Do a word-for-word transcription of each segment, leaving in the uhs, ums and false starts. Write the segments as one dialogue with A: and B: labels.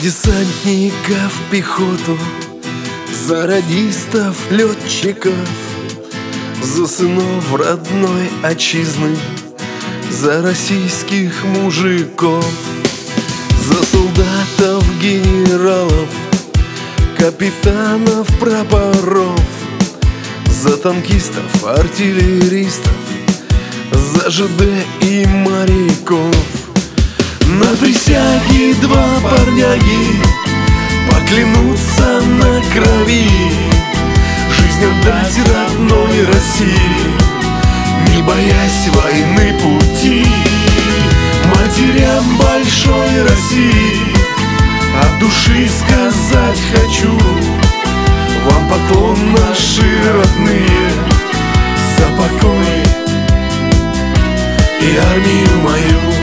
A: десантников, пехоту, за радистов, летчиков, за сынов родной отчизны, за российских мужиков, за солдатов, генералов, капитанов, прапоров, за танкистов, артиллеристов, за ЖД и моряков. На присяге два парняги поклянутся на крови жизнь отдать родной России, не боясь войны пути. Матерям большой России от души сказать хочу: вам поклон, наши родные, за покой и армию мою.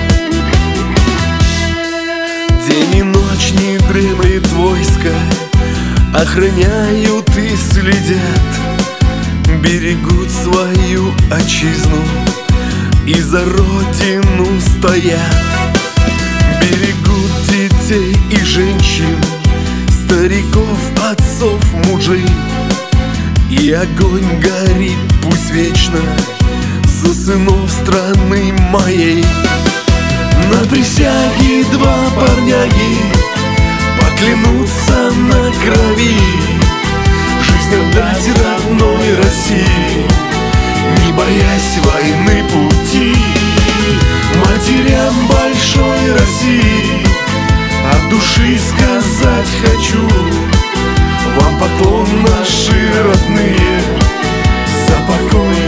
A: День и ночь не дремлет войско, охраняют и следят, берегут свою отчизну и за родину стоят. Берегут детей и женщин, стариков, отцов, мужей, и огонь горит пусть вечно за сынов страны моей. На присяге два парняги поклянутся на крови жизнь отдать родной России, не боясь войны пути. Матерям большой России от души сказать хочу: вам поклон, наши родные, за покой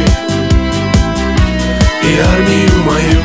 A: и армию мою.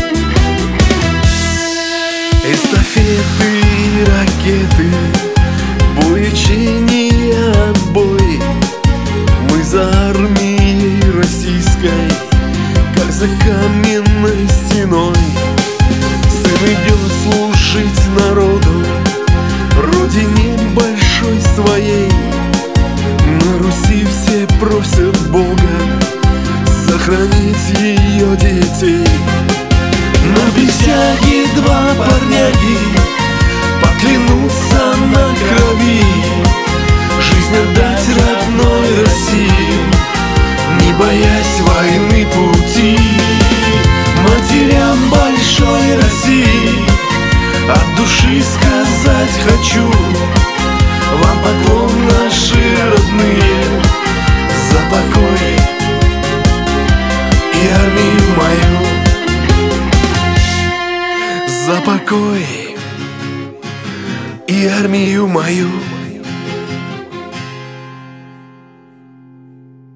A: Эстафеты и ракеты, бой, учения, отбой. Мы за армией российской, как за каменной стеной. Сын идет служить народу, родине большой своей. На Руси все просят Бога сохранить ее детей. На присяге два парняги поклянутся на крови жизнь отдать родной России, не боясь войны пути. Матерям большой России от души сказать хочу: вам поклон, наши родные, за покой и армию мою. За покой и армию мою.